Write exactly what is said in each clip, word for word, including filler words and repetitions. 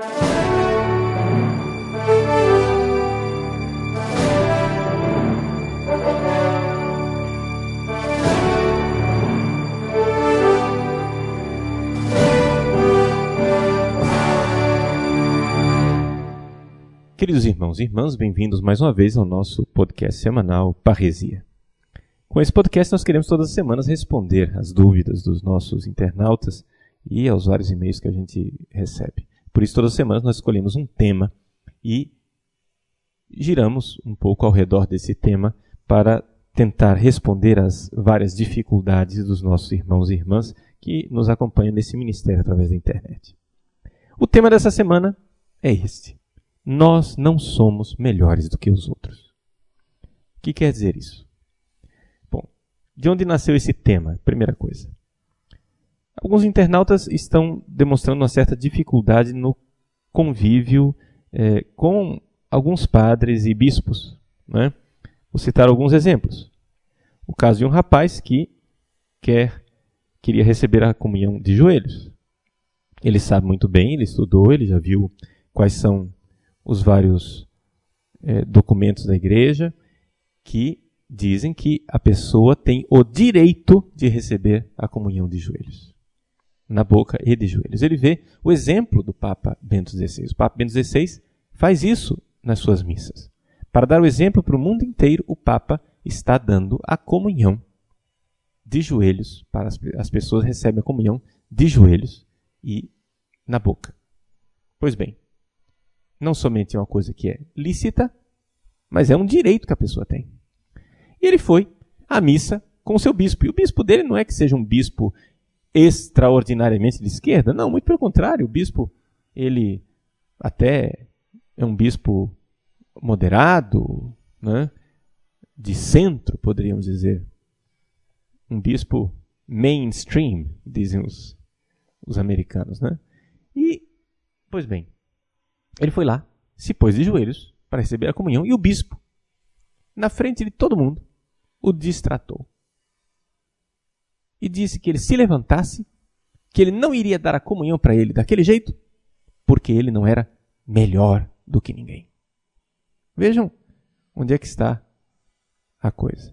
Queridos irmãos e irmãs, bem-vindos mais uma vez ao nosso podcast semanal Parresia. Com esse podcast nós queremos todas as semanas responder às dúvidas dos nossos internautas e aos vários e-mails que a gente recebe. Por isso, todas as semanas nós escolhemos um tema e giramos um pouco ao redor desse tema para tentar responder às várias dificuldades dos nossos irmãos e irmãs que nos acompanham nesse ministério através da internet. O tema dessa semana é este: nós não somos melhores do que os outros. O que quer dizer isso? Bom, de onde nasceu esse tema? Primeira coisa. Alguns internautas estão demonstrando uma certa dificuldade no convívio eh, com alguns padres e bispos, né? Vou citar alguns exemplos. O caso de um rapaz que quer, queria receber a comunhão de joelhos. Ele sabe muito bem, ele estudou, ele já viu quais são os vários é, documentos da igreja que dizem que a pessoa tem o direito de receber a comunhão de joelhos, na boca e de joelhos. Ele vê o exemplo do Papa Bento dezesseis. O Papa Bento dezesseis faz isso nas suas missas. Para dar o exemplo para o mundo inteiro, o Papa está dando a comunhão de joelhos, para as, as pessoas recebem a comunhão de joelhos e na boca. Pois bem, não somente é uma coisa que é lícita, mas é um direito que a pessoa tem. E ele foi à missa com o seu bispo. E o bispo dele não é que seja um bispo extraordinariamente de esquerda. Não, muito pelo contrário. O bispo, ele até é um bispo moderado, né? De centro, poderíamos dizer. Um bispo mainstream, dizem os, os americanos, né? E, pois bem, ele foi lá, se pôs de joelhos para receber a comunhão e o bispo, na frente de todo mundo, o distratou. E disse que ele se levantasse, que ele não iria dar a comunhão para ele daquele jeito, porque ele não era melhor do que ninguém. Vejam onde é que está a coisa.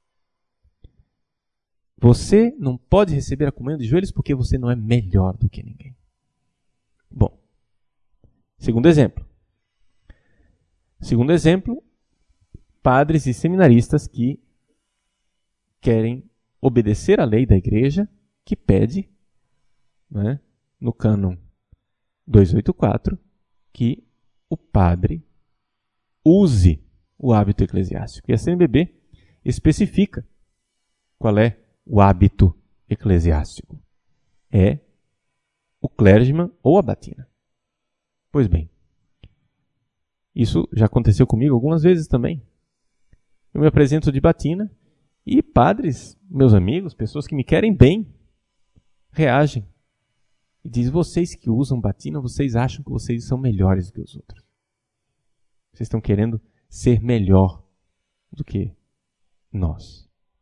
Você não pode receber a comunhão de joelhos porque você não é melhor do que ninguém. Bom. Segundo exemplo. Segundo exemplo, padres e seminaristas que querem obedecer à lei da igreja que pede, né, no cânon duzentos e oitenta e quatro, que o padre use o hábito eclesiástico. E a C N B B especifica qual é o hábito eclesiástico. É o clergyman ou a batina. Pois bem, isso já aconteceu comigo algumas vezes também. Eu me apresento de batina e padres, meus amigos, pessoas que me querem bem, reagem e dizem: vocês que usam batina, vocês acham que vocês são melhores do que os outros. Vocês estão querendo ser melhor do que nós.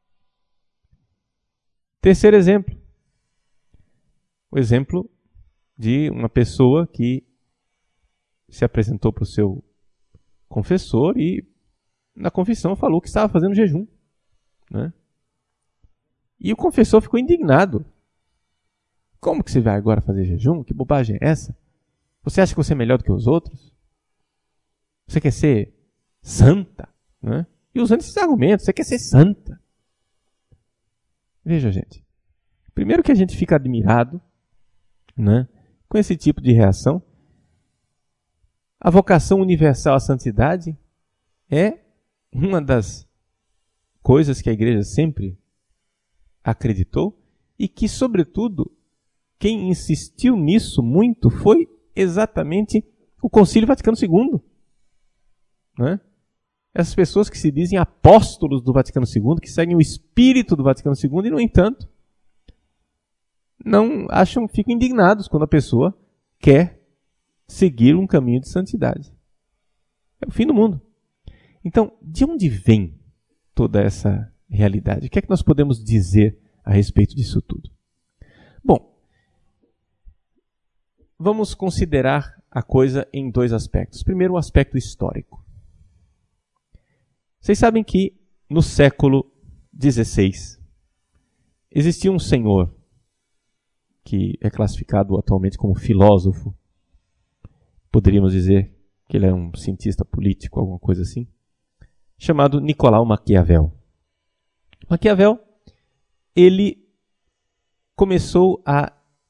Terceiro exemplo. O exemplo de uma pessoa que se apresentou para o seu confessor e na confissão falou que estava fazendo jejum, né? E o confessor ficou indignado. Como que você vai agora fazer jejum? Que bobagem é essa? Você acha que você é melhor do que os outros? Você quer ser santa? Né? E usando esses argumentos, você quer ser santa. Veja, gente. Primeiro que a gente fica admirado, né, com esse tipo de reação. A vocação universal à santidade é uma das coisas que a igreja sempre acreditou e que, sobretudo, quem insistiu nisso muito foi exatamente o Concílio Vaticano segundo. Né? Essas pessoas que se dizem apóstolos do Vaticano segundo, que seguem o espírito do Vaticano segundo e, no entanto, não acham, ficam indignados quando a pessoa quer seguir um caminho de santidade. É o fim do mundo. Então, de onde vem toda essa realidade? O que é que nós podemos dizer a respeito disso tudo? Bom, vamos considerar a coisa em dois aspectos. Primeiro, o aspecto histórico. Vocês sabem que no século dezesseis existia um senhor que é classificado atualmente como filósofo. Poderíamos dizer que ele é um cientista político, alguma coisa assim, chamado Nicolau Maquiavel. Maquiavel, ele começou a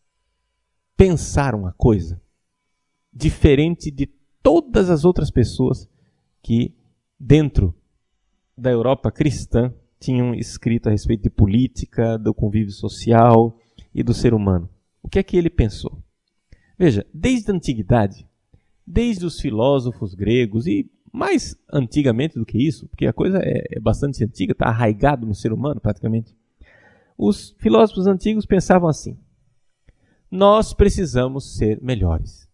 pensar uma coisa diferente de todas as outras pessoas que, dentro da Europa cristã, tinham escrito a respeito de política, do convívio social e do ser humano. O que é que ele pensou? Veja, desde a antiguidade, desde os filósofos gregos e mais antigamente do que isso, porque a coisa é, é bastante antiga, está arraigado no ser humano praticamente, os filósofos antigos pensavam assim: nós precisamos ser melhores.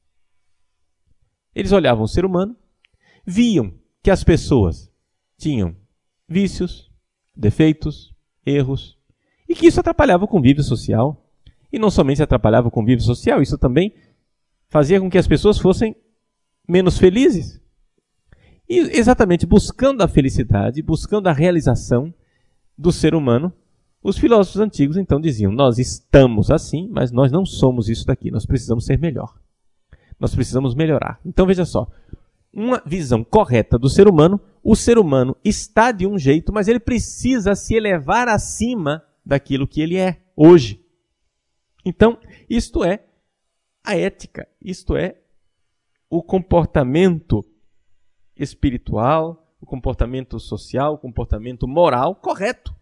Eles olhavam o ser humano, viam que as pessoas tinham vícios, defeitos, erros, e que isso atrapalhava o convívio social. E não somente atrapalhava o convívio social, isso também fazia com que as pessoas fossem menos felizes. E exatamente buscando a felicidade, buscando a realização do ser humano, os filósofos antigos então diziam: nós estamos assim, mas nós não somos isso daqui, nós precisamos ser melhor. Nós precisamos melhorar. Então veja só, uma visão correta do ser humano: o ser humano está de um jeito, mas ele precisa se elevar acima daquilo que ele é hoje. Então, isto é a ética, isto é o comportamento espiritual, o comportamento social, o comportamento moral correto.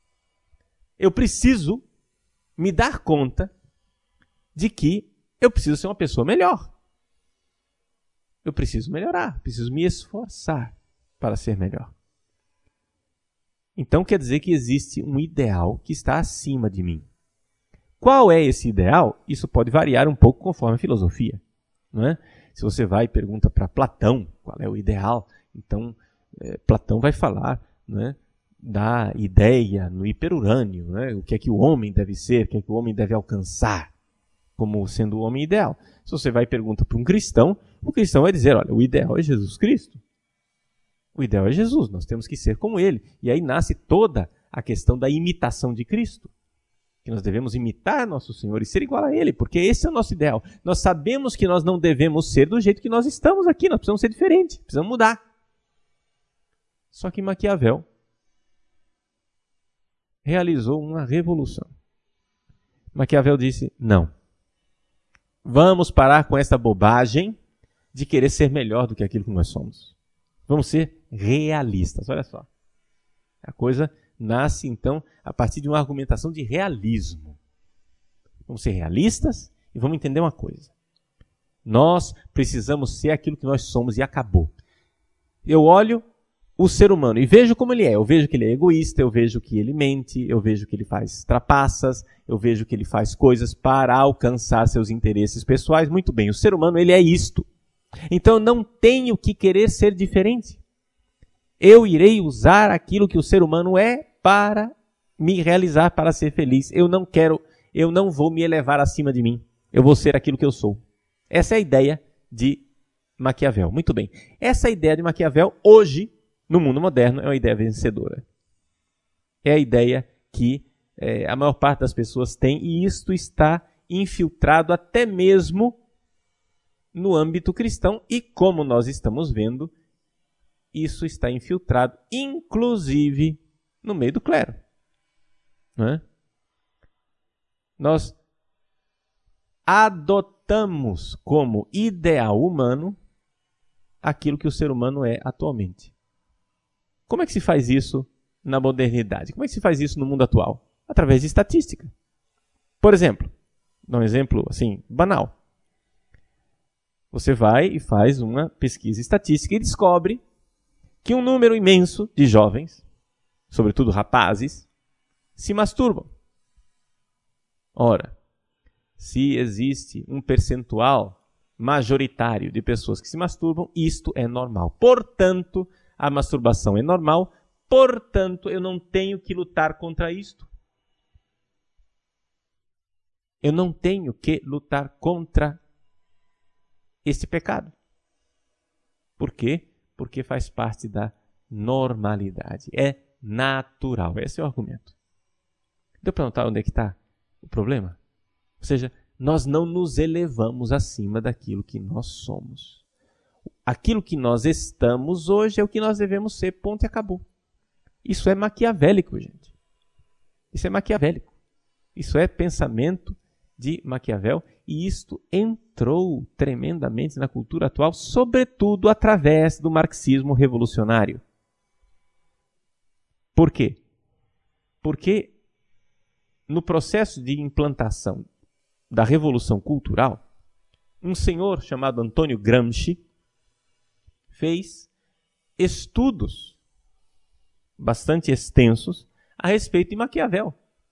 Eu preciso me dar conta de que eu preciso ser uma pessoa melhor. Eu preciso melhorar, preciso me esforçar para ser melhor. Então quer dizer que existe um ideal que está acima de mim. Qual é esse ideal? Isso pode variar um pouco conforme a filosofia, não é? Se você vai e pergunta para Platão qual é o ideal, então é, Platão vai falar, não é, da ideia no hiperurânio, não é? O que é que o homem deve ser, o que é que o homem deve alcançar como sendo o homem ideal. Se você vai e pergunta para um cristão, o cristão vai dizer: olha, o ideal é Jesus Cristo. O ideal é Jesus, nós temos que ser como ele. E aí nasce toda a questão da imitação de Cristo. Que nós devemos imitar nosso Senhor e ser igual a Ele, porque esse é o nosso ideal. Nós sabemos que nós não devemos ser do jeito que nós estamos aqui, nós precisamos ser diferentes, precisamos mudar. Só que Maquiavel realizou uma revolução. Maquiavel disse: não, vamos parar com essa bobagem de querer ser melhor do que aquilo que nós somos. Vamos ser realistas, olha só. A coisa nasce, então, a partir de uma argumentação de realismo. Vamos ser realistas e vamos entender uma coisa. Nós precisamos ser aquilo que nós somos e acabou. Eu olho o ser humano e vejo como ele é. Eu vejo que ele é egoísta, eu vejo que ele mente, eu vejo que ele faz trapaças, eu vejo que ele faz coisas para alcançar seus interesses pessoais. Muito bem, o ser humano, ele é isto. Então eu não tenho que querer ser diferente. Eu irei usar aquilo que o ser humano é para me realizar, para ser feliz. Eu não quero, eu não vou me elevar acima de mim. Eu vou ser aquilo que eu sou. Essa é a ideia de Maquiavel. Muito bem. Essa ideia de Maquiavel, hoje, no mundo moderno, é uma ideia vencedora. É a ideia que é, a maior parte das pessoas tem, e isto está infiltrado até mesmo no âmbito cristão, e como nós estamos vendo, isso está infiltrado, inclusive, no meio do clero. Não é? Nós adotamos como ideal humano aquilo que o ser humano é atualmente. Como é que se faz isso na modernidade? Como é que se faz isso no mundo atual? Através de estatística. Por exemplo, dá um exemplo assim, banal. Você vai e faz uma pesquisa estatística e descobre que um número imenso de jovens, sobretudo rapazes, se masturbam. Ora, se existe um percentual majoritário de pessoas que se masturbam, isto é normal. Portanto, a masturbação é normal, portanto, eu não tenho que lutar contra isto. Eu não tenho que lutar contra este pecado. Por quê? Porque faz parte da normalidade. É natural. Esse é o argumento. Deu para notar onde é que está o problema? Ou seja, nós não nos elevamos acima daquilo que nós somos. Aquilo que nós estamos hoje é o que nós devemos ser, ponto e acabou. Isso é maquiavélico, gente. Isso é maquiavélico. Isso é pensamento de Maquiavel e isto entrou tremendamente na cultura atual, sobretudo através do marxismo revolucionário. Por quê? Porque no processo de implantação da Revolução Cultural, um senhor chamado Antônio Gramsci fez estudos bastante extensos a respeito de Maquiavel.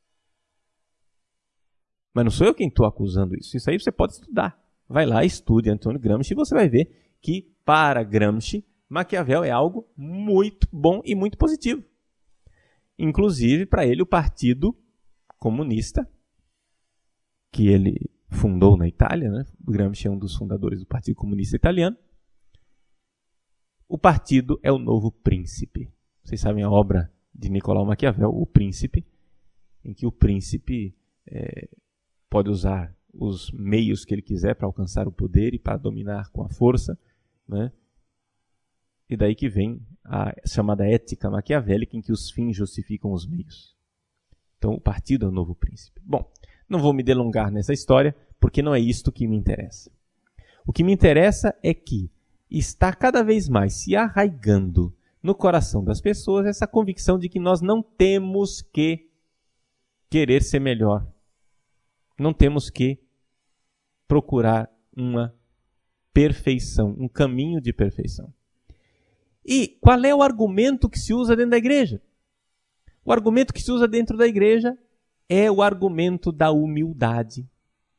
Mas não sou eu quem estou acusando isso. Isso aí você pode estudar. Vai lá, estude Antônio Gramsci e você vai ver que, para Gramsci, Maquiavel é algo muito bom e muito positivo. Inclusive, para ele, o Partido Comunista, que ele fundou na Itália, né? Gramsci é um dos fundadores do Partido Comunista Italiano. O partido é o Novo Príncipe. Vocês sabem a obra de Nicolau Maquiavel, O Príncipe, em que o príncipe é, pode usar os meios que ele quiser para alcançar o poder e para dominar com a força, né? E daí que vem a chamada ética maquiavélica, em que os fins justificam os meios. Então, o partido é o Novo Príncipe. Bom, não vou me delongar nessa história, porque não é isto que me interessa. O que me interessa é que está cada vez mais se arraigando no coração das pessoas essa convicção de que nós não temos que querer ser melhor. Não temos que procurar uma perfeição, um caminho de perfeição. E qual é o argumento que se usa dentro da igreja? O argumento que se usa dentro da igreja é o argumento da humildade.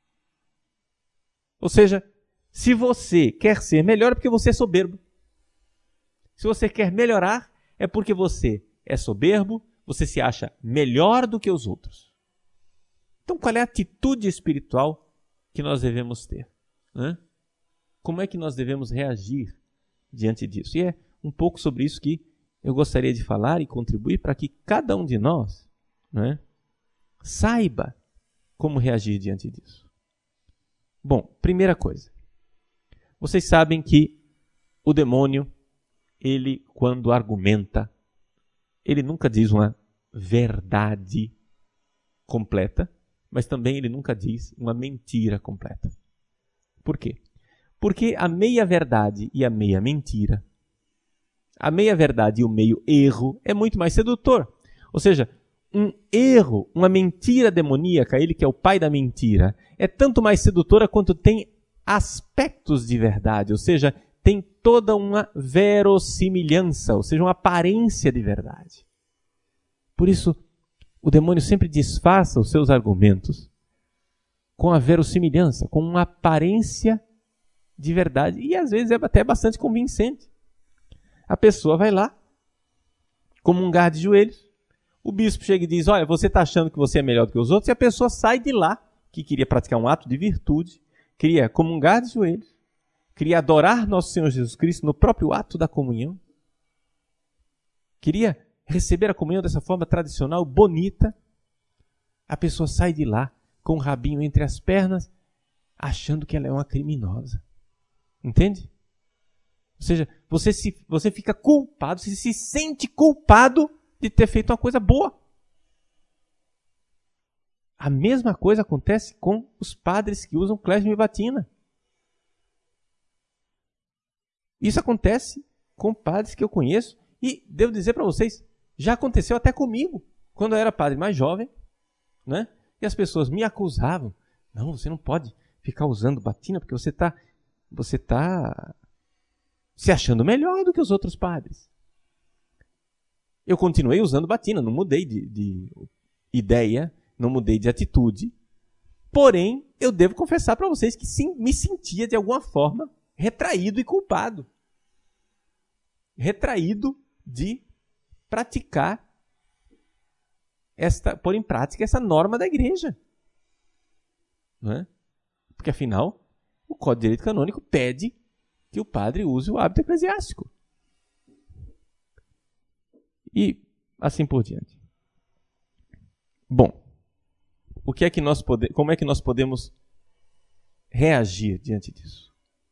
Ou seja, se você quer ser melhor é porque você é soberbo. Se você quer melhorar é porque você é soberbo, você se acha melhor do que os outros. Então, qual é a atitude espiritual que nós devemos ter? Né? Como é que nós devemos reagir diante disso? E é um pouco sobre isso que eu gostaria de falar e contribuir para que cada um de nós, né, saiba como reagir diante disso. Bom, primeira coisa. Vocês sabem que o demônio, ele, quando argumenta, ele nunca diz uma verdade completa, mas também ele nunca diz uma mentira completa. Por quê? Porque a meia-verdade e a meia-mentira, a meia-verdade e o meio-erro é muito mais sedutor. Ou seja, um erro, uma mentira demoníaca, ele que é o pai da mentira, é tanto mais sedutora quanto tem aspectos de verdade, ou seja, tem toda uma verossimilhança, ou seja, uma aparência de verdade. Por isso, o demônio sempre disfarça os seus argumentos com a verossimilhança, com uma aparência de verdade, e às vezes é até bastante convincente. A pessoa vai lá, comungar de joelhos, o bispo chega e diz, olha, você está achando que você é melhor do que os outros, e a pessoa sai de lá, que queria praticar um ato de virtude, queria comungar de joelhos, queria adorar nosso Senhor Jesus Cristo no próprio ato da comunhão, queria receber a comunhão dessa forma tradicional, bonita, a pessoa sai de lá com o rabinho entre as pernas, achando que ela é uma criminosa. Entende? Ou seja, você, se, você fica culpado, você se sente culpado de ter feito uma coisa boa. A mesma coisa acontece com os padres que usam clésima e batina. Isso acontece com padres que eu conheço e devo dizer para vocês, já aconteceu até comigo, quando eu era padre mais jovem, né? E as pessoas me acusavam. Não, você não pode ficar usando batina porque você está você tá se achando melhor do que os outros padres. Eu continuei usando batina, não mudei de, de ideia, não mudei de atitude. Porém, eu devo confessar para vocês que sim, me sentia de alguma forma retraído e culpado. Retraído de praticar, esta, pôr em prática essa norma da igreja. Não é? Porque afinal, o Código de Direito Canônico pede que o padre use o hábito eclesiástico. E assim por diante. Bom, o que é que nós pode... como é que nós podemos reagir diante disso?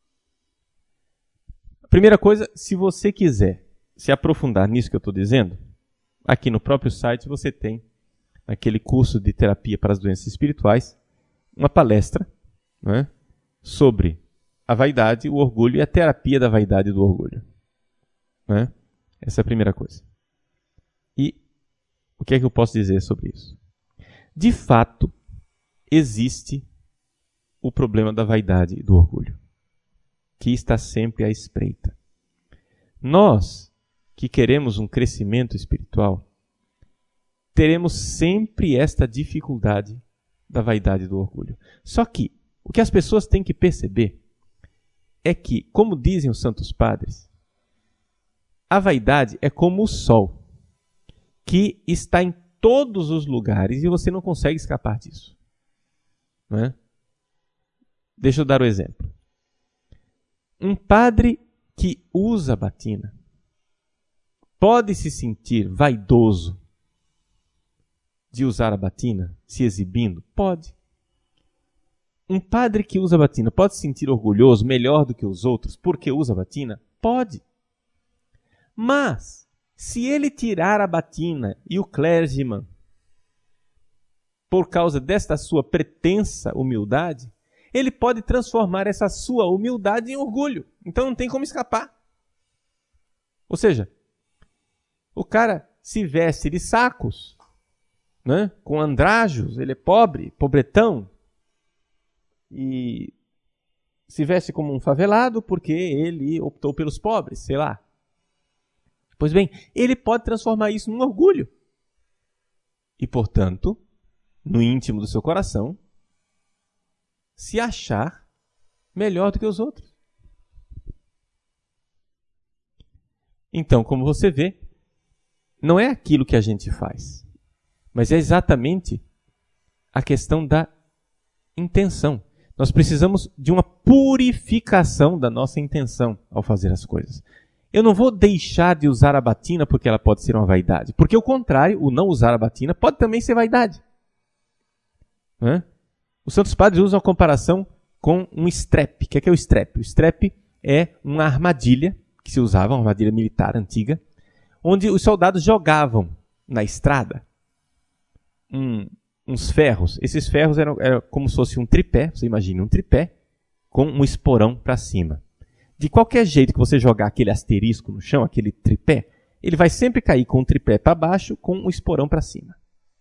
A primeira coisa, se você quiser se aprofundar nisso que eu estou dizendo, aqui no próprio site você tem, naquele curso de terapia para as doenças espirituais, uma palestra, né, sobre a vaidade, o orgulho e a terapia da vaidade e do orgulho. Né? Essa é a primeira coisa. E o que é que eu posso dizer sobre isso? De fato, existe o problema da vaidade e do orgulho, que está sempre à espreita. Nós, que queremos um crescimento espiritual, teremos sempre esta dificuldade da vaidade e do orgulho. Só que o que as pessoas têm que perceber é que, como dizem os santos padres, a vaidade é como o sol, que está em todos os lugares e você não consegue escapar disso. Não é? Deixa eu dar o um exemplo. Um padre que usa batina pode se sentir vaidoso de usar a batina, se exibindo? Pode. Um padre que usa batina pode se sentir orgulhoso, melhor do que os outros, porque usa batina? Pode. Mas, se ele tirar a batina e o clergyman, por causa desta sua pretensa humildade, ele pode transformar essa sua humildade em orgulho. Então não tem como escapar. Ou seja, o cara se veste de sacos, né, com andrajos, ele é pobre, pobretão, e se veste como um favelado porque ele optou pelos pobres, sei lá. Pois bem, ele pode transformar isso num orgulho. E, portanto, no íntimo do seu coração, se achar melhor do que os outros. Então, como você vê, não é aquilo que a gente faz, mas é exatamente a questão da intenção. Nós precisamos de uma purificação da nossa intenção ao fazer as coisas. Eu não vou deixar de usar a batina porque ela pode ser uma vaidade. Porque o contrário, o não usar a batina pode também ser vaidade. Né? Os santos padres usam a comparação com um strep. O que é, que é o strep? O strep é uma armadilha que se usava, uma armadilha militar antiga, onde os soldados jogavam na estrada um, uns ferros. Esses ferros eram, eram como se fosse um tripé, você imagina um tripé, com um esporão para cima. De qualquer jeito que você jogar aquele asterisco no chão, aquele tripé, ele vai sempre cair com o tripé para baixo, com o esporão para cima.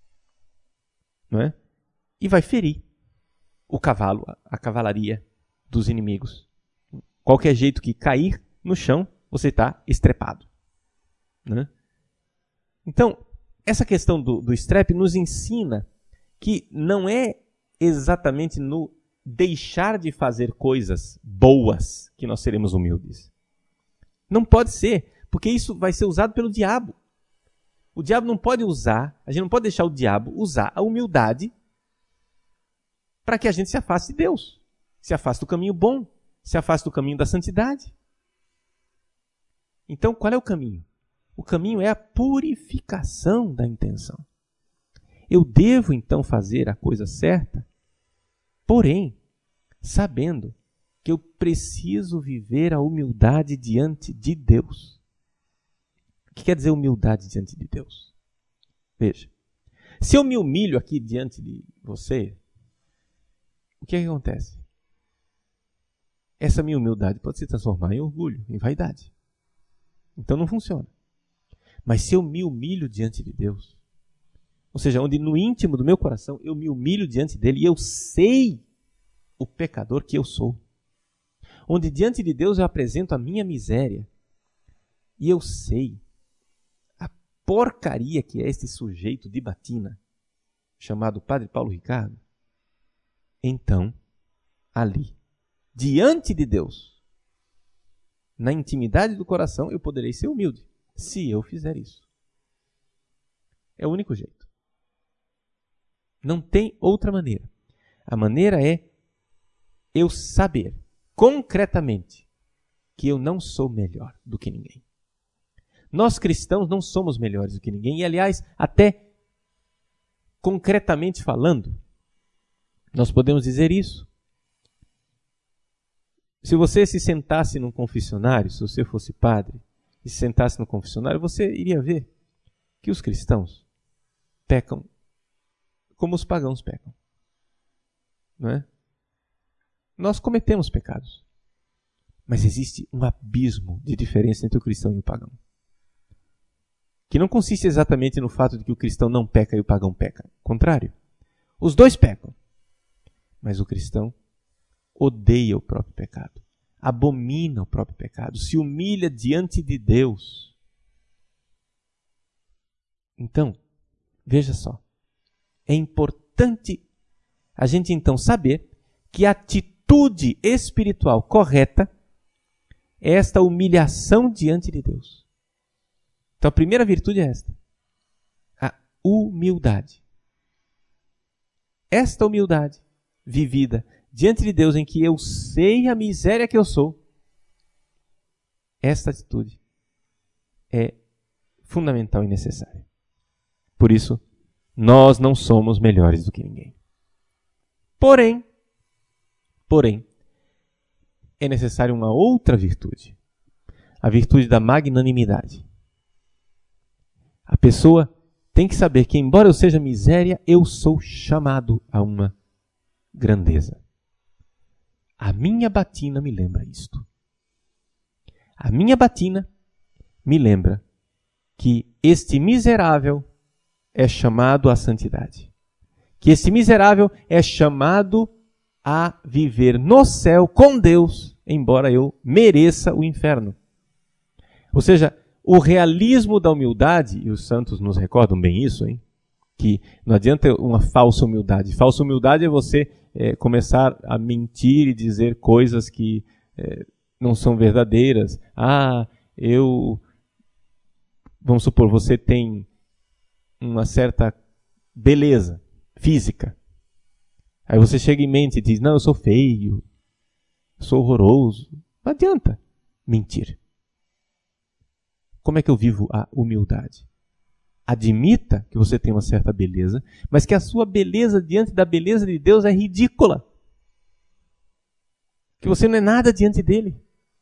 Não é? E vai ferir o cavalo, a cavalaria dos inimigos. Qualquer jeito que cair no chão, você está estrepado. Né? Então, essa questão do, do strep nos ensina que não é exatamente no deixar de fazer coisas boas que nós seremos humildes. Não pode ser, porque isso vai ser usado pelo diabo. O diabo não pode usar, a gente não pode deixar o diabo usar a humildade para que a gente se afaste de Deus, se afaste do caminho bom, se afaste do caminho da santidade. Então, qual é o caminho? O caminho é a purificação da intenção. Eu devo, então, fazer a coisa certa, porém, sabendo que eu preciso viver a humildade diante de Deus. O que quer dizer humildade diante de Deus? Veja, se eu me humilho aqui diante de você, o que é que acontece? Essa minha humildade pode se transformar em orgulho, em vaidade. Então não funciona. Mas se eu me humilho diante de Deus, ou seja, onde no íntimo do meu coração eu me humilho diante dele e eu sei o pecador que eu sou, onde diante de Deus eu apresento a minha miséria e eu sei a porcaria que é este sujeito de batina, chamado Padre Paulo Ricardo, então, ali, diante de Deus, na intimidade do coração, eu poderei ser humilde, se eu fizer isso. É o único jeito. Não tem outra maneira. A maneira é eu saber concretamente que eu não sou melhor do que ninguém. Nós cristãos não somos melhores do que ninguém. E, aliás, até concretamente falando, nós podemos dizer isso. Se você se sentasse num confessionário, se você fosse padre, e se sentasse no confessionário, você iria ver que os cristãos pecam como os pagãos pecam. Não é? Nós cometemos pecados. Mas existe um abismo de diferença entre o cristão e o pagão. Que não consiste exatamente no fato de que o cristão não peca e o pagão peca. Contrário. Os dois pecam. Mas o cristão odeia o próprio pecado. Abomina o próprio pecado. Se humilha diante de Deus. Então, veja só. É importante a gente então saber que a atitude espiritual correta é esta humilhação diante de Deus. Então a primeira virtude é esta. A humildade. Esta humildade vivida diante de Deus, em que eu sei a miséria que eu sou, esta atitude é fundamental e necessária. Por isso, nós não somos melhores do que ninguém. Porém, porém, é necessária uma outra virtude. A virtude da magnanimidade. A pessoa tem que saber que, embora eu seja miséria, eu sou chamado a uma grandeza. A minha batina me lembra isto. A minha batina me lembra que este miserável é chamado à santidade. Que este miserável é chamado a viver no céu com Deus, embora eu mereça o inferno. Ou seja, o realismo da humildade, e os santos nos recordam bem isso, hein? Que não adianta uma falsa humildade. Falsa humildade é você é, começar a mentir e dizer coisas que é, não são verdadeiras. Ah, eu... Vamos supor, você tem uma certa beleza física. Aí você chega em mente e diz, não, eu sou feio, eu sou horroroso. Não adianta mentir. Como é que eu vivo a humildade? Admita que você tem uma certa beleza, mas que a sua beleza diante da beleza de Deus é ridícula. Que você não é nada diante dele.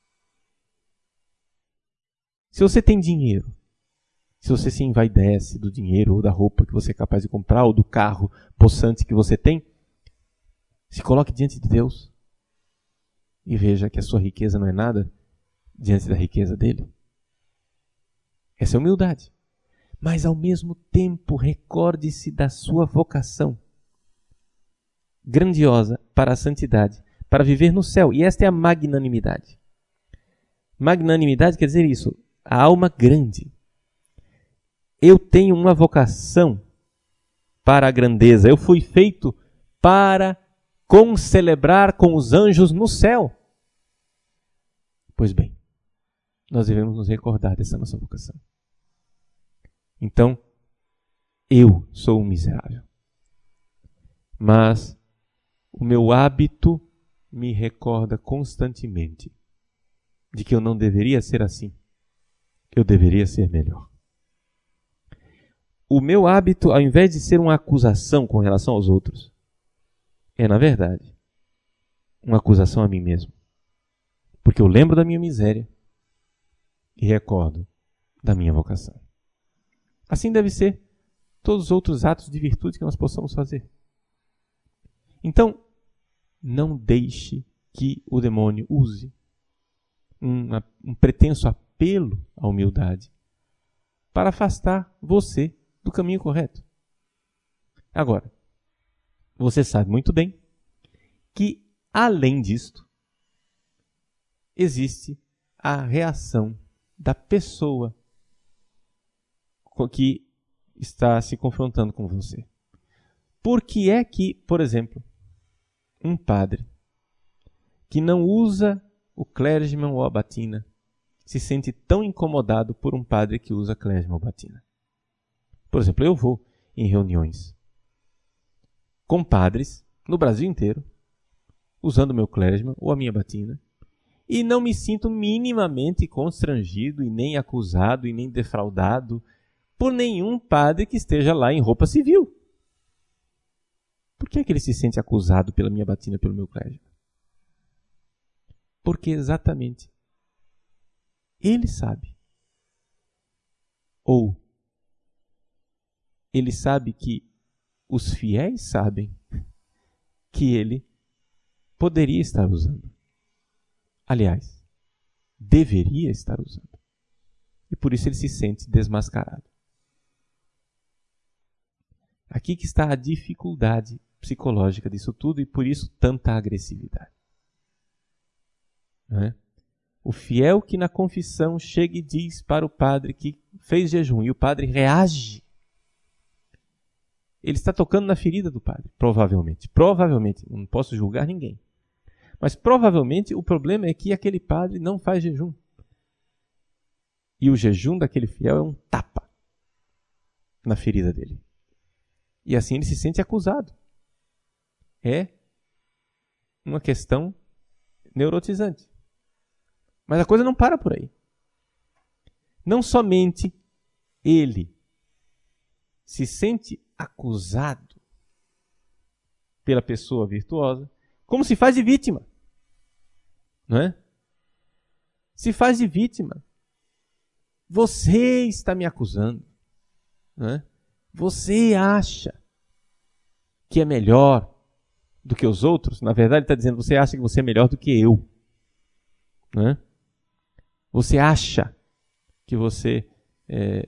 Se você tem dinheiro, se você se envaidece do dinheiro ou da roupa que você é capaz de comprar ou do carro possante que você tem, se coloque diante de Deus e veja que a sua riqueza não é nada diante da riqueza dele. Essa é humildade. Mas ao mesmo tempo recorde-se da sua vocação grandiosa para a santidade, para viver no céu. E esta é a magnanimidade. Magnanimidade quer dizer isso, a alma grande. Eu tenho uma vocação para a grandeza. Eu fui feito para concelebrar com os anjos no céu. Pois bem, nós devemos nos recordar dessa nossa vocação. Então, eu sou um miserável. Mas o meu hábito me recorda constantemente de que eu não deveria ser assim. Eu deveria ser melhor. O meu hábito, ao invés de ser uma acusação com relação aos outros, é, na verdade, uma acusação a mim mesmo. Porque eu lembro da minha miséria e recordo da minha vocação. Assim deve ser todos os outros atos de virtude que nós possamos fazer. Então, não deixe que o demônio use um, um pretenso apelo à humildade para afastar você do caminho correto. Agora, você sabe muito bem que, além disto, existe a reação da pessoa que está se confrontando com você. Por que é que, por exemplo, um padre que não usa o clergyman ou a batina se sente tão incomodado por um padre que usa clergyman ou batina? Por exemplo, eu vou em reuniões com padres no Brasil inteiro, usando o meu clergyman ou a minha batina, e não me sinto minimamente constrangido e nem acusado e nem defraudado por nenhum padre que esteja lá em roupa civil. Por que é que ele se sente acusado pela minha batina, pelo meu clérigo? Porque exatamente ele sabe. Ou ele sabe que os fiéis sabem que ele poderia estar usando. Aliás, deveria estar usando. E por isso ele se sente desmascarado. Aqui que está a dificuldade psicológica disso tudo e por isso tanta agressividade. Não é? O fiel que na confissão chega e diz para o padre que fez jejum e o padre reage. Ele está tocando na ferida do padre, provavelmente. Provavelmente, não posso julgar ninguém. Mas provavelmente o problema é que aquele padre não faz jejum. E o jejum daquele fiel é um tapa na ferida dele. E assim ele se sente acusado. É uma questão neurotizante. Mas a coisa não para por aí. Não somente ele se sente acusado pela pessoa virtuosa, como se faz de vítima. Não é? Se faz de vítima. Você está me acusando. Não é? Você acha que é melhor do que os outros? Na verdade, ele está dizendo, você acha que você é melhor do que eu. Não é? Você acha que você é,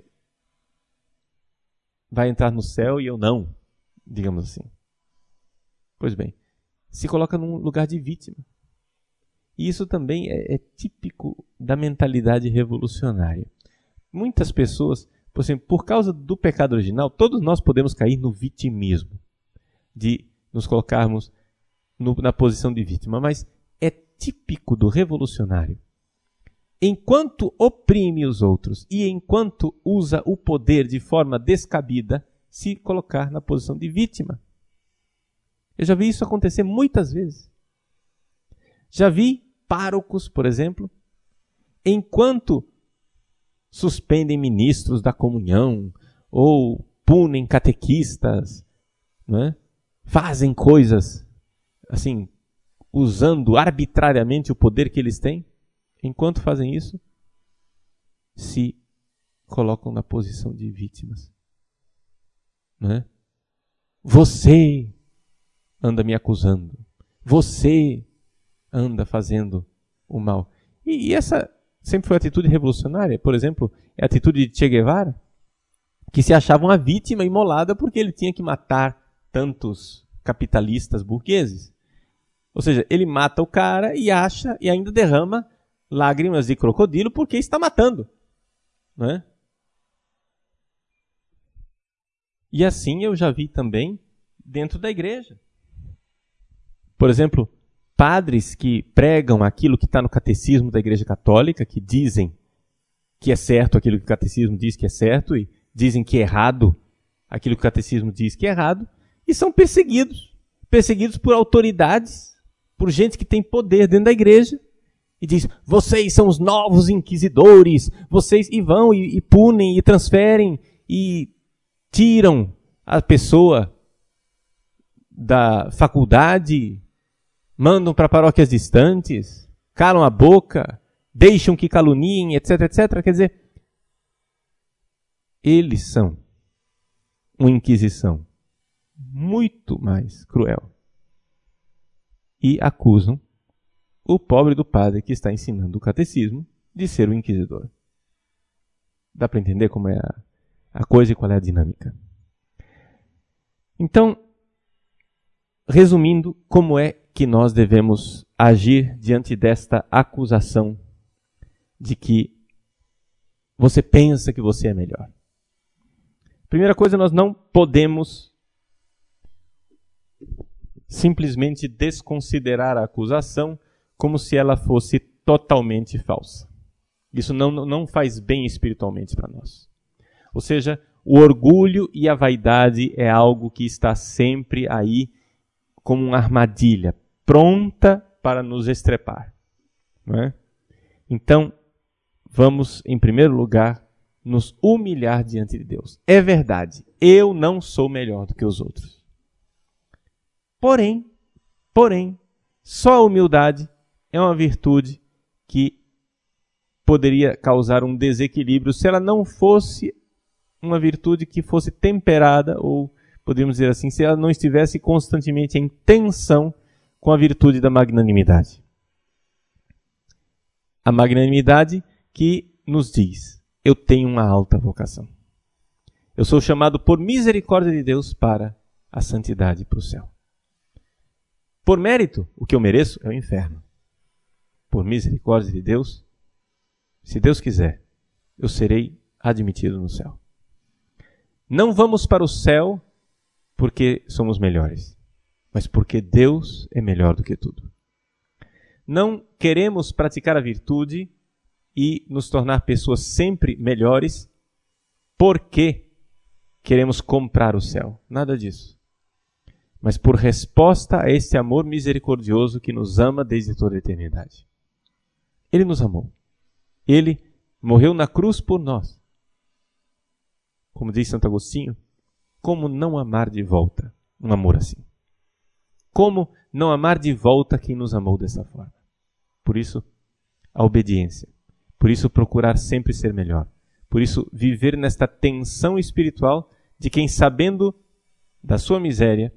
vai entrar no céu e eu não, digamos assim. Pois bem, se coloca num lugar de vítima. E isso também é, é típico da mentalidade revolucionária. Muitas pessoas, por exemplo, por causa do pecado original, todos nós podemos cair no vitimismo, de nos colocarmos no, na posição de vítima, mas é típico do revolucionário. Enquanto oprime os outros e enquanto usa o poder de forma descabida, se colocar na posição de vítima. Eu já vi isso acontecer muitas vezes. Já vi párocos, por exemplo, enquanto suspendem ministros da comunhão ou punem catequistas, não é? Fazem coisas assim, usando arbitrariamente o poder que eles têm. Enquanto fazem isso, se colocam na posição de vítimas. Não é? Você anda me acusando. Você anda fazendo o mal. E, e essa sempre foi a atitude revolucionária. Por exemplo, é a atitude de Che Guevara, que se achava uma vítima imolada porque ele tinha que matar tantos capitalistas burgueses. Ou seja, ele mata o cara e acha e ainda derrama lágrimas de crocodilo porque está matando. Não é? E assim eu já vi também dentro da igreja. Por exemplo, padres que pregam aquilo que está no catecismo da Igreja Católica, que dizem que é certo aquilo que o catecismo diz que é certo e dizem que é errado aquilo que o catecismo diz que é errado, e são perseguidos. Perseguidos por autoridades, por gente que tem poder dentro da igreja, e diz, vocês são os novos inquisidores, vocês e vão e, e punem e transferem e tiram a pessoa da faculdade, mandam para paróquias distantes, calam a boca, deixam que caluniem, etc, etcétera. Quer dizer, eles são uma inquisição muito mais cruel e acusam o pobre do padre que está ensinando o catecismo de ser o inquisidor. Dá para entender como é a, a coisa e qual é a dinâmica. Então, resumindo, como é que nós devemos agir diante desta acusação de que você pensa que você é melhor? Primeira coisa, nós não podemos simplesmente desconsiderar a acusação como se ela fosse totalmente falsa. Isso não, não faz bem espiritualmente para nós. Ou seja, o orgulho e a vaidade é algo que está sempre aí como uma armadilha, pronta para nos estrepar. não é? Então, vamos, em primeiro lugar, nos humilhar diante de Deus. É verdade, eu não sou melhor do que os outros. Porém, porém, só a humildade é uma virtude que poderia causar um desequilíbrio se ela não fosse uma virtude que fosse temperada, ou podemos dizer assim, se ela não estivesse constantemente em tensão com a virtude da magnanimidade. A magnanimidade que nos diz: eu tenho uma alta vocação. Eu sou chamado por misericórdia de Deus para a santidade e para o céu. Por mérito, o que eu mereço é o inferno. Por misericórdia de Deus, se Deus quiser, eu serei admitido no céu. Não vamos para o céu porque somos melhores, mas porque Deus é melhor do que tudo. Não queremos praticar a virtude e nos tornar pessoas sempre melhores porque queremos comprar o céu. Nada disso. Mas por resposta a esse amor misericordioso que nos ama desde toda a eternidade. Ele nos amou. Ele morreu na cruz por nós. Como diz Santo Agostinho, como não amar de volta um amor assim? Como não amar de volta quem nos amou dessa forma? Por isso, a obediência. Por isso, procurar sempre ser melhor. Por isso, viver nesta tensão espiritual de quem, sabendo da sua miséria,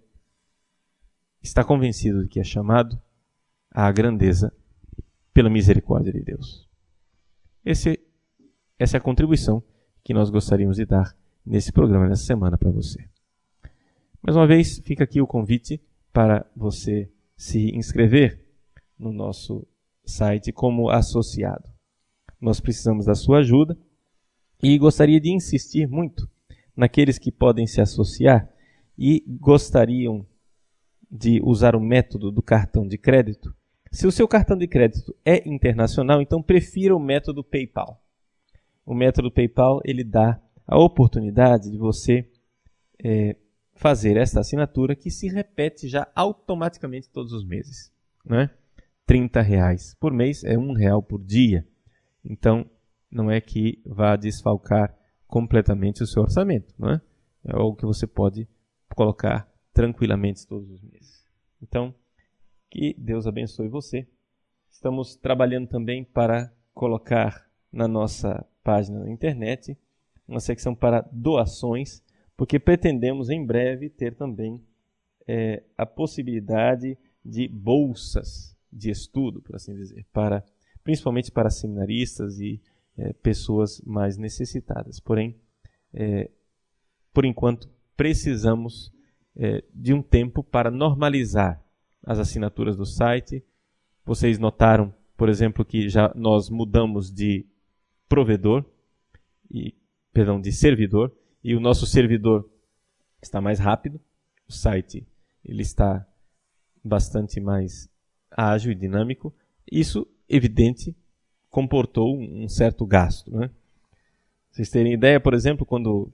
está convencido de que é chamado à grandeza pela misericórdia de Deus. Esse, essa é a contribuição que nós gostaríamos de dar nesse programa, nessa semana, para você. Mais uma vez, fica aqui o convite para você se inscrever no nosso site como associado. Nós precisamos da sua ajuda e gostaria de insistir muito naqueles que podem se associar e gostariam de usar o método do cartão de crédito. Se o seu cartão de crédito é internacional, então prefira o método PayPal. O método PayPal, ele dá a oportunidade de você é, fazer esta assinatura que se repete já automaticamente todos os meses. Né? trinta reais por mês é um real por dia. Então, não é que vá desfalcar completamente o seu orçamento. Não é? É algo que você pode colocar tranquilamente todos os meses. Então, que Deus abençoe você. Estamos trabalhando também para colocar na nossa página na internet uma secção para doações, porque pretendemos em breve ter também é, a possibilidade de bolsas de estudo, por assim dizer, para, principalmente para seminaristas e é, pessoas mais necessitadas. Porém, é, por enquanto, precisamos é, de um tempo para normalizar as assinaturas do site. Vocês notaram, por exemplo, que já nós mudamos de provedor, e, perdão, de servidor, e o nosso servidor está mais rápido, o site ele está bastante mais ágil e dinâmico. Isso, evidente, comportou um certo gasto. Né? Vocês terem ideia, por exemplo, quando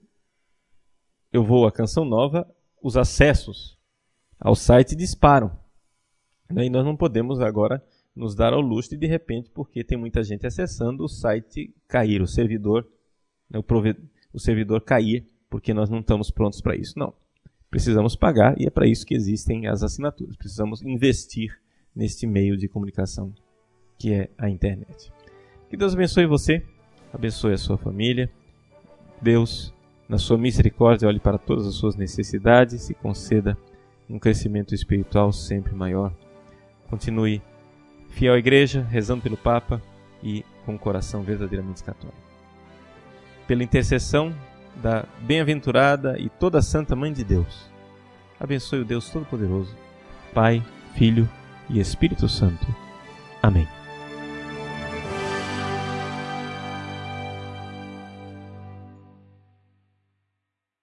eu vou à Canção Nova, os acessos ao site disparam. E nós não podemos agora nos dar ao luxo de, de repente, porque tem muita gente acessando, o site cair, o servidor, né, o, prove... o servidor cair, porque nós não estamos prontos para isso. Não. Precisamos pagar e é para isso que existem as assinaturas. Precisamos investir neste meio de comunicação que é a internet. Que Deus abençoe você, abençoe a sua família. Deus, na sua misericórdia, olhe para todas as suas necessidades e conceda um crescimento espiritual sempre maior. Continue fiel à igreja, rezando pelo Papa e com o coração verdadeiramente católico. Pela intercessão da bem-aventurada e toda santa Mãe de Deus, abençoe o Deus Todo-Poderoso, Pai, Filho e Espírito Santo. Amém.